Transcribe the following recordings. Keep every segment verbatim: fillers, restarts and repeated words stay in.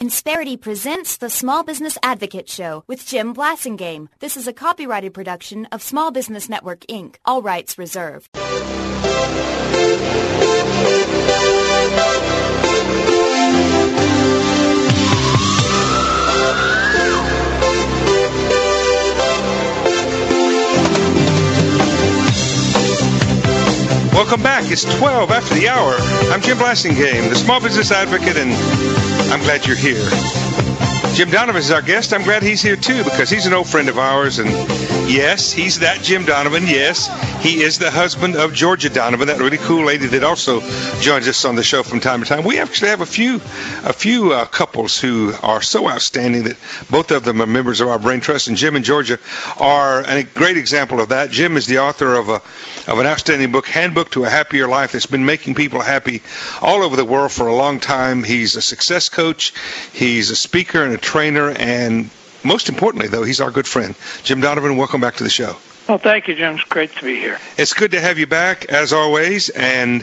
Insperity presents the Small Business Advocate Show with Jim Blasingame. This is a copyrighted production of Small Business Network, Incorporated. All rights reserved. Welcome back. It's twelve after the hour. I'm Jim Blasingame, the Small Business Advocate, and I'm glad you're here. Jim Donovan is our guest. I'm glad he's here, too, because he's an old friend of ours. And, yes, he's that Jim Donovan. Yes, he is the husband of Georgia Donovan, that really cool lady that also joins us on the show from time to time. We actually have a few a few uh, couples who are so outstanding that both of them are members of our Brain Trust. And Jim and Georgia are a great example of that. Jim is the author of a of an outstanding book, Handbook to a Happier Life, that's been making people happy all over the world for a long time. He's a success coach. He's a speaker and a trainer, and most importantly, though, he's our good friend. Jim Donovan, welcome back to the show. Well, thank you, Jim. It's great to be here. It's good to have you back, as always. And,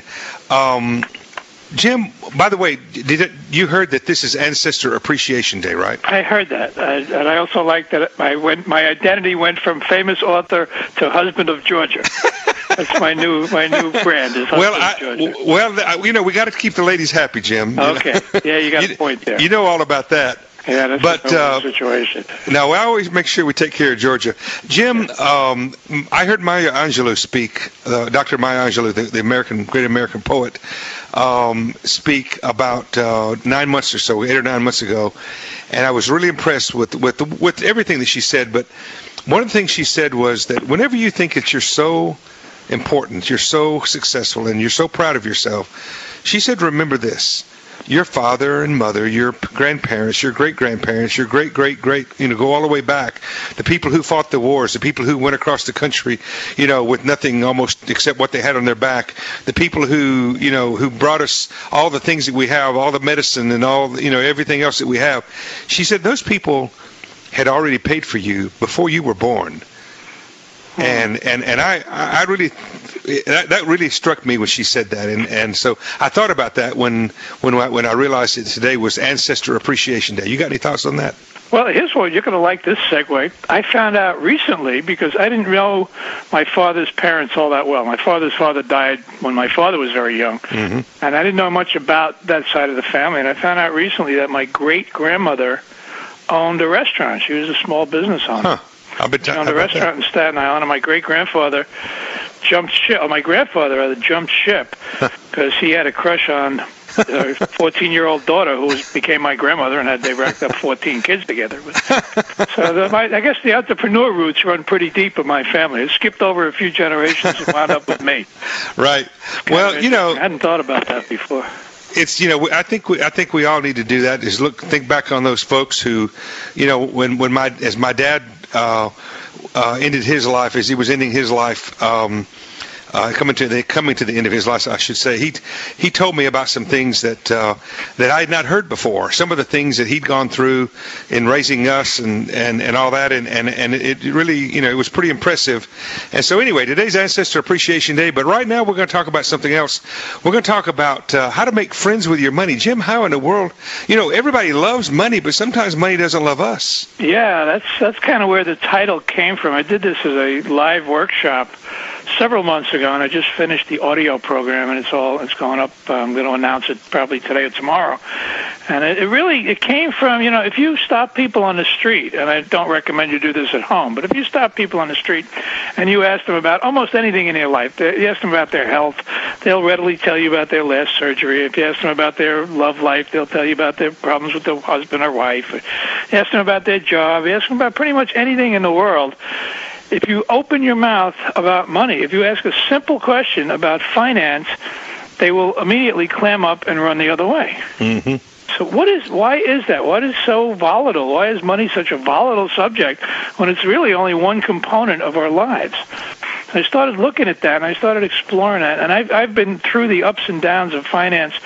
um, Jim, by the way, did it, you heard that this is Ancestor Appreciation Day, right? I heard that. I, and I also like that I went, my identity went from famous author to husband of Georgia. That's my new my new brand. Is well, I, well, you know, we got to keep the ladies happy, Jim. Okay. Yeah, you got you, a point there. You know all about that. Yeah, that's but, a uh, situation. Now, I always make sure we take care of Georgia. Jim, um, I heard Maya Angelou speak, uh, Doctor Maya Angelou, the, the American, great American poet, um, speak about uh, nine months or so, eight or nine months ago, and I was really impressed with with the, with everything that she said. But one of the things she said was that whenever you think that you're so important, you're so successful, and you're so proud of yourself, she said, remember this. Your father and mother, your grandparents, your great-grandparents, your great-great-great, you know, go all the way back. The people who fought the wars, the people who went across the country, you know, with nothing almost except what they had on their back. The people who, you know, who brought us all the things that we have, all the medicine and all, you know, everything else that we have. She said those people had already paid for you before you were born. And and and I I really that, that really struck me when she said that, and and so I thought about that when when I, when I realized that today was Ancestor Appreciation Day. You got any thoughts on that? Well, here's what you're going to like this segue. I found out recently, because I didn't know my father's parents all that well. My father's father died when my father was very young, mm-hmm. and I didn't know much about that side of the family. And I found out recently that my great grandmother owned a restaurant. She was a small business owner. Huh. I'll be t- on the restaurant that? in Staten Island, and my great-grandfather jumped ship. Oh, my grandfather rather jumped ship because he had a crush on a fourteen-year-old daughter who was, became my grandmother, and had they racked up fourteen kids together. So the, my, I guess the entrepreneur roots run pretty deep in my family. It skipped over a few generations and wound up with me. Right. Well, you know, I hadn't thought about that before. It's, you know, I think we I think we all need to do that. Is look think back on those folks who, you know, when when my as my dad uh, uh, ended his life, as he was ending his life. Um, Uh, coming to the coming to the end of his life, I should say. He he told me about some things that uh, that I had not heard before. Some of the things that he'd gone through in raising us and, and, and all that, and, and and it really, you know, it was pretty impressive. And so anyway, today's Ancestor Appreciation Day. But right now we're going to talk about something else. We're going to talk about uh, how to make friends with your money. Jim, how in the world? You know, everybody loves money, but sometimes money doesn't love us. Yeah, that's that's kind of where the title came from. I did this as a live workshop several months ago, and I just finished the audio program, and it's all it's going up. I'm going to announce it probably today or tomorrow. And it, it really it came from, you know, if you stop people on the street, and I don't recommend you do this at home, but if you stop people on the street and you ask them about almost anything in their life, you ask them about their health, they'll readily tell you about their last surgery. If you ask them about their love life, they'll tell you about their problems with their husband or wife. You ask them about their job. You ask them about pretty much anything in the world. If you open your mouth about money, if you ask a simple question about finance, they will immediately clam up and run the other way. Mm-hmm. So what is, why is that? What is so volatile? Why is money such a volatile subject when it's really only one component of our lives? I started looking at that, and I started exploring that, and I've, I've been through the ups and downs of finance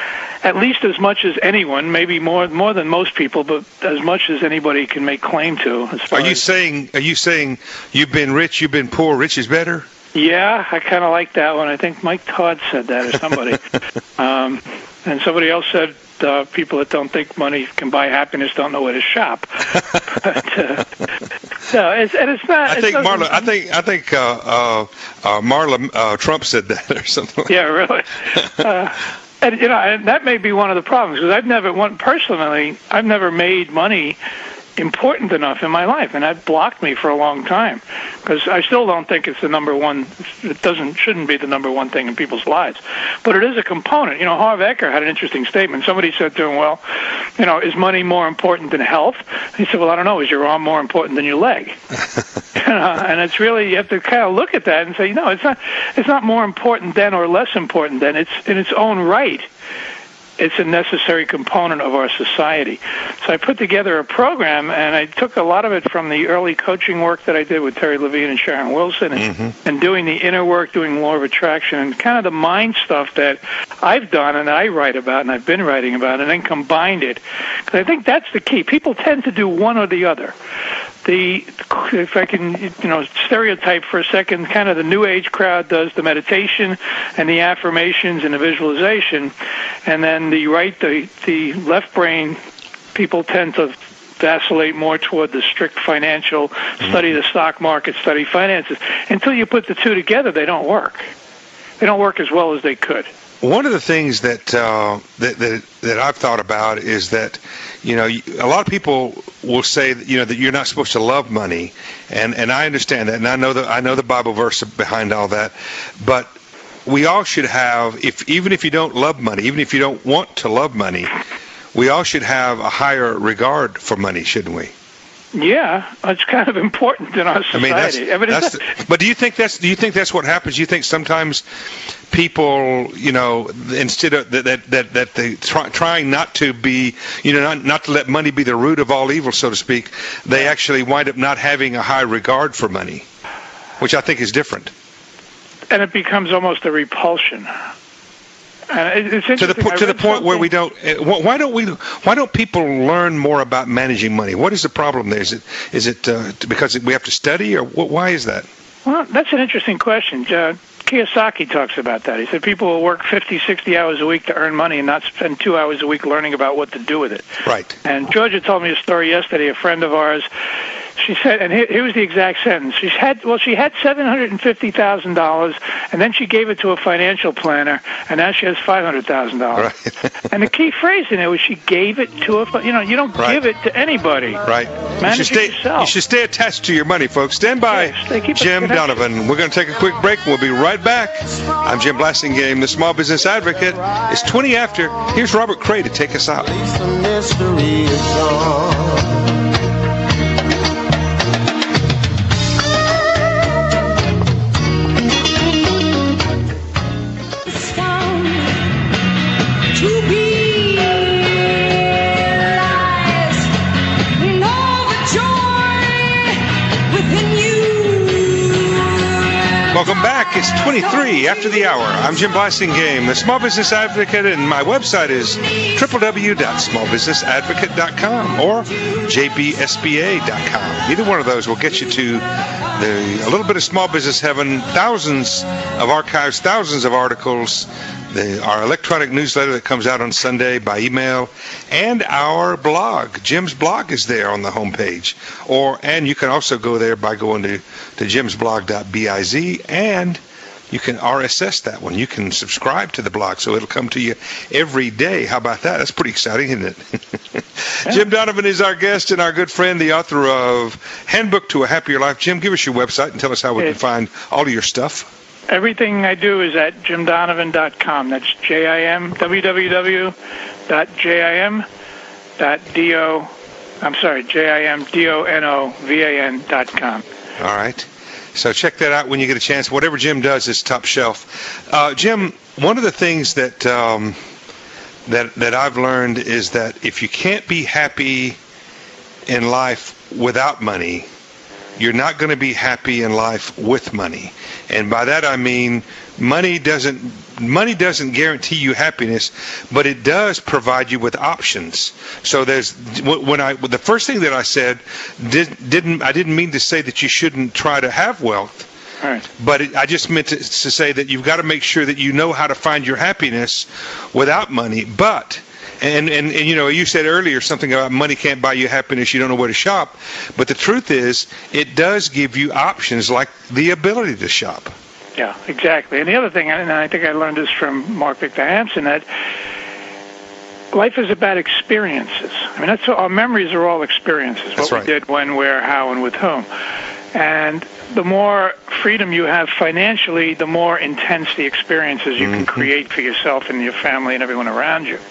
at least as much as anyone, maybe more more than most people, but as much as anybody can make claim to. As far are you as, saying? Are you saying you've been rich, you've been poor, rich is better? Yeah, I kind of like that one. I think Mike Todd said that, or somebody. um, And somebody else said, uh, people that don't think money can buy happiness don't know where to shop. But, uh, no, it's, and it's not. I think Marla. I think I think uh, uh, uh, Marla uh, Trump said that or something. Yeah, really. uh, and you know, and that may be one of the problems because I've never, one personally, I've never made money important enough in my life, and that blocked me for a long time because I still don't think it's the number one. It doesn't shouldn't be the number one thing in people's lives, but it is a component. You know, Harv Eker had an interesting statement. Somebody said to him, "Well, you know, is money more important than health?" He said, "Well, I don't know. Is your arm more important than your leg?" you know, and it's really you have to kind of look at that and say, no, it's not. It's not more important than or less important than. It's in its own right. It's a necessary component of our society. So I put together a program, and I took a lot of it from the early coaching work that I did with Terry Levine and Sharon Wilson, and, mm-hmm. and doing the inner work, doing law of attraction, and kind of the mind stuff that I've done and I write about and I've been writing about, and then combined it. Because I think that's the key. People tend to do one or the other. The, if I can, you know, stereotype for a second, kind of the New Age crowd does the meditation and the affirmations and the visualization, and then the right, the the left brain people tend to vacillate more toward the strict financial, study the stock market, study finances. Until you put the two together, they don't work. They don't work as well as they could. One of the things that, uh, that that that I've thought about is that, you know, a lot of people will say that, you know, that you're not supposed to love money, and, and I understand that, and I know the I know the Bible verse behind all that, but we all should have, if even if you don't love money, even if you don't want to love money, we all should have a higher regard for money, shouldn't we? Yeah, it's kind of important in our society. I mean, that's, I mean, that's the, but do you think that's do you think that's what happens? Do you think sometimes people, you know, instead of that that that, that they try, trying not to be, you know, not not to let money be the root of all evil, so to speak, they actually wind up not having a high regard for money, which I think is different. And it becomes almost a repulsion. And it's to the po- to the point where we don't. Why don't we? Why don't people learn more about managing money? What is the problem there? Is it is it uh, because we have to study, or why is that? Well, that's an interesting question. Uh, Kiyosaki talks about that. He said people will work fifty, sixty hours a week to earn money and not spend two hours a week learning about what to do with it. Right. And Georgia told me a story yesterday. A friend of ours. She said, and here, here was the exact sentence. She had, well, she had seven hundred and fifty thousand dollars, and then she gave it to a financial planner, and now she has five hundred thousand dollars. Right. And the key phrase in it was she gave it to a, you know, you don't right. give it to anybody. Right. Manage you should stay, it yourself. You should stay attached to your money, folks. Stand by, yes, Jim Donovan. We're going to take a quick break, and we'll be right back. I'm Jim Blasingame, the Small Business Advocate. It's twenty after. Here's Robert Cray to take us out. Welcome back. It's twenty-three after the hour. I'm Jim Blasingame, the Small Business Advocate, and my website is w w w dot small business advocate dot com or j b s b a dot com. Either one of those will get you to the a little bit of small business heaven, thousands of archives, thousands of articles, the, our electronic newsletter that comes out on Sunday by email, and our blog. Jim's blog is there on the homepage. Or and you can also go there by going to, to jims blog dot biz, and you can R S S that one. You can subscribe to the blog, so it'll come to you every day. How about that? That's pretty exciting, isn't it? Yeah. Jim Donovan is our guest and our good friend, the author of Handbook to a Happier Life. Jim, give us your website and tell us how we can find all of your stuff. Everything I do is at jim donovan dot com. That's J I M, w w w dot j i m dot d o, I'm sorry, J I M D O N O V A N dot com. All right. So check that out when you get a chance. Whatever Jim does is top shelf. Uh, Jim, one of the things that um, that that I've learned is that if you can't be happy in life without money, you're not going to be happy in life with money. And by that I mean money doesn't money doesn't guarantee you happiness, but it does provide you with options. So there's when I the first thing that I said did, didn't I didn't mean to say that you shouldn't try to have wealth. Right. But it, I just meant to, to say that you've got to make sure that you know how to find your happiness without money. But, and, and, and you know, you said earlier something about money can't buy you happiness, you don't know where to shop. But the truth is, it does give you options like the ability to shop. Yeah, exactly. And the other thing, and I think I learned this from Mark Victor Hansen, that life is about experiences. I mean, that's our memories are all experiences. That's what right. we did, when, where, how, and with whom. And the more freedom you have financially, the more intense the experiences you mm-hmm. can create for yourself and your family and everyone around you.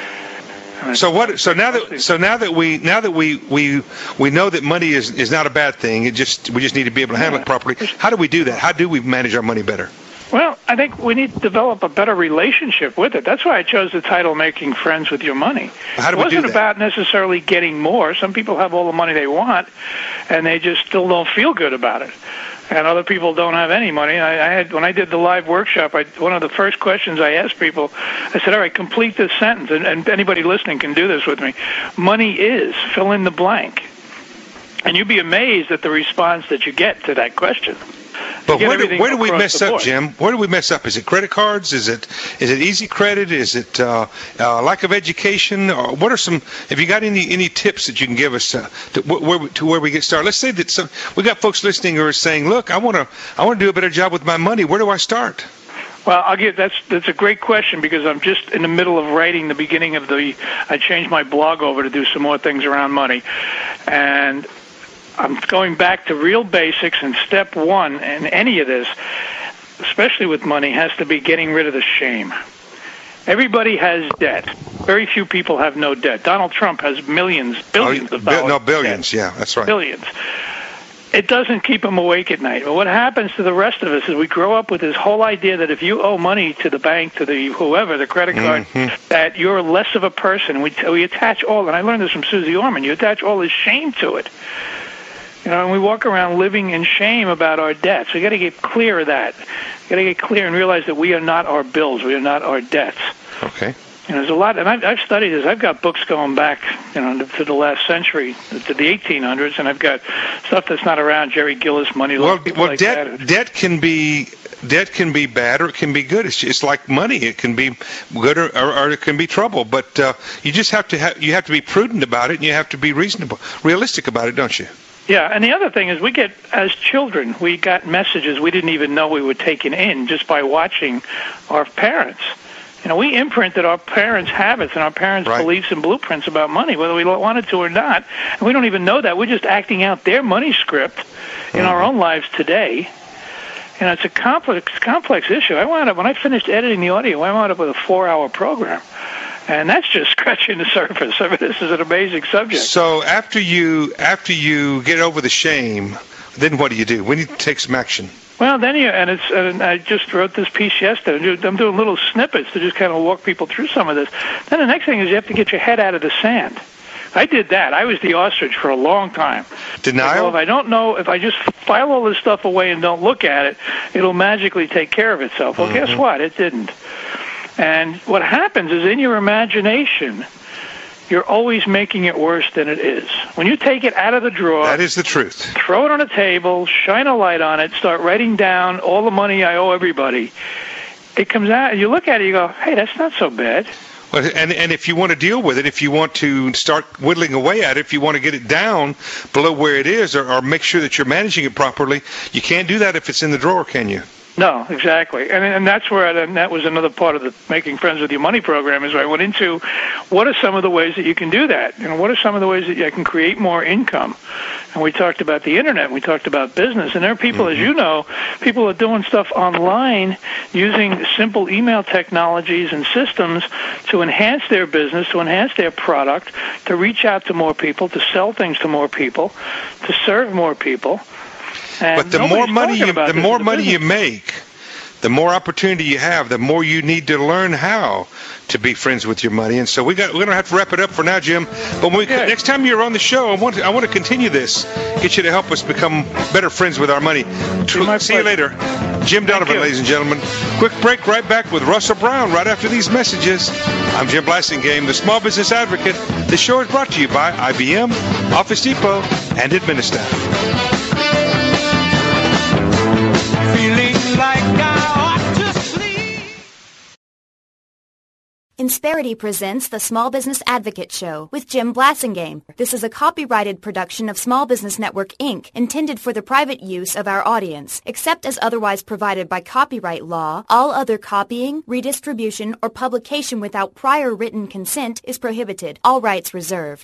So what? So now that so now that we now that we we we know that money is, is not a bad thing. It just we just need to be able to handle it properly. How do we do that? How do we manage our money better? Well, I think we need to develop a better relationship with it. That's why I chose the title "Making Friends with Your Money." How do we we do that? It wasn't about necessarily getting more. Some people have all the money they want, and they just still don't feel good about it. And other people don't have any money. I, I had when I did the live workshop, I, one of the first questions I asked people, I said, all right, complete this sentence, and, and anybody listening can do this with me. Money is, fill in the blank. And you'd be amazed at the response that you get to that question. But where do, where do we mess up, board. Jim? Where do we mess up? Is it credit cards? Is it is it easy credit? Is it uh, uh, lack of education? Or what are some? Have you got any any tips that you can give us uh, to where to where we get started? Let's say that some, we got folks listening who are saying, "Look, I want to I want to do a better job with my money. Where do I start?" Well, I'll give that's that's a great question because I'm just in the middle of writing the beginning of the. I changed my blog over to do some more things around money, and I'm going back to real basics, and step one in any of this, especially with money, has to be getting rid of the shame. Everybody has debt. Very few people have no debt. Donald Trump has millions, billions oh, of dollars. No, billions, yeah, that's right. Billions. It doesn't keep him awake at night. But what happens to the rest of us is we grow up with this whole idea that if you owe money to the bank, to the whoever, the credit card, mm-hmm. that you're less of a person. We, we attach all, and I learned this from Susie Orman, you attach all this shame to it. You know, and we walk around living in shame about our debts. We got to get clear of that. We got to get clear and realize that we are not our bills. We are not our debts. Okay. And there's a lot, and I've, I've studied this. I've got books going back, you know, to the last century, to the eighteen hundreds, and I've got stuff that's not around. Jerry Gillis, Money Law, well, people well, like debt, that. debt can be debt can be bad or it can be good. It's it's like money. It can be good or, or, or it can be trouble. But uh, you just have to ha- you have to be prudent about it, and you have to be reasonable, realistic about it, don't you? Yeah, and the other thing is we get, as children, we got messages we didn't even know we were taking in just by watching our parents. You know, we imprinted our parents' habits and our parents' right. beliefs and blueprints about money, whether we wanted to or not. And we don't even know that. We're just acting out their money script in mm-hmm. our own lives today. And it's a complex, complex issue. I wound up, when I finished editing the audio, I wound up with a four-hour program. And that's just scratching the surface. I mean, this is an amazing subject. So after you after you get over the shame, then what do you do? We need to take some action. Well, then you, and it's, and I just wrote this piece yesterday. I'm doing little snippets to just kind of walk people through some of this. Then the next thing is you have to get your head out of the sand. I did that. I was the ostrich for a long time. Denial? Well, if I don't know, if I just file all this stuff away and don't look at it, it'll magically take care of itself. Well, mm-hmm. guess what? It didn't. And what happens is in your imagination, you're always making it worse than it is. When you take it out of the drawer, that is the truth. Throw it on a table, shine a light on it, start writing down all the money I owe everybody. It comes out, and you look at it, you go, hey, that's not so bad. Well, and and if you want to deal with it, if you want to start whittling away at it, if you want to get it down below where it is, or, or make sure that you're managing it properly, you can't do that if it's in the drawer, can you? No, exactly. And and that's where, I, and that was another part of the Making Friends with Your Money program, is where I went into what are some of the ways that you can do that? You know, what are some of the ways that you can create more income? And we talked about the internet, we talked about business, and there are people, mm-hmm. as you know, people are doing stuff online using simple email technologies and systems to enhance their business, to enhance their product, to reach out to more people, to sell things to more people, to serve more people. And but the more money you, the more money business. you make, the more opportunity you have, the more you need to learn how to be friends with your money. And so we got we're gonna have to wrap it up for now, Jim. But when we, yeah. next time you're on the show, I want to, I want to continue this, get you to help us become better friends with our money. See pleasure. you later, Jim Donovan, ladies and gentlemen. Quick break, right back with Russell Brown right after these messages. I'm Jim Blasingame, the Small Business Advocate. The show is brought to you by I B M, Office Depot, and Administaff. Insperity presents the Small Business Advocate Show with Jim Blasingame. This is a copyrighted production of Small Business Network, Incorporated, intended for the private use of our audience. Except as otherwise provided by copyright law, all other copying, redistribution, or publication without prior written consent is prohibited. All rights reserved.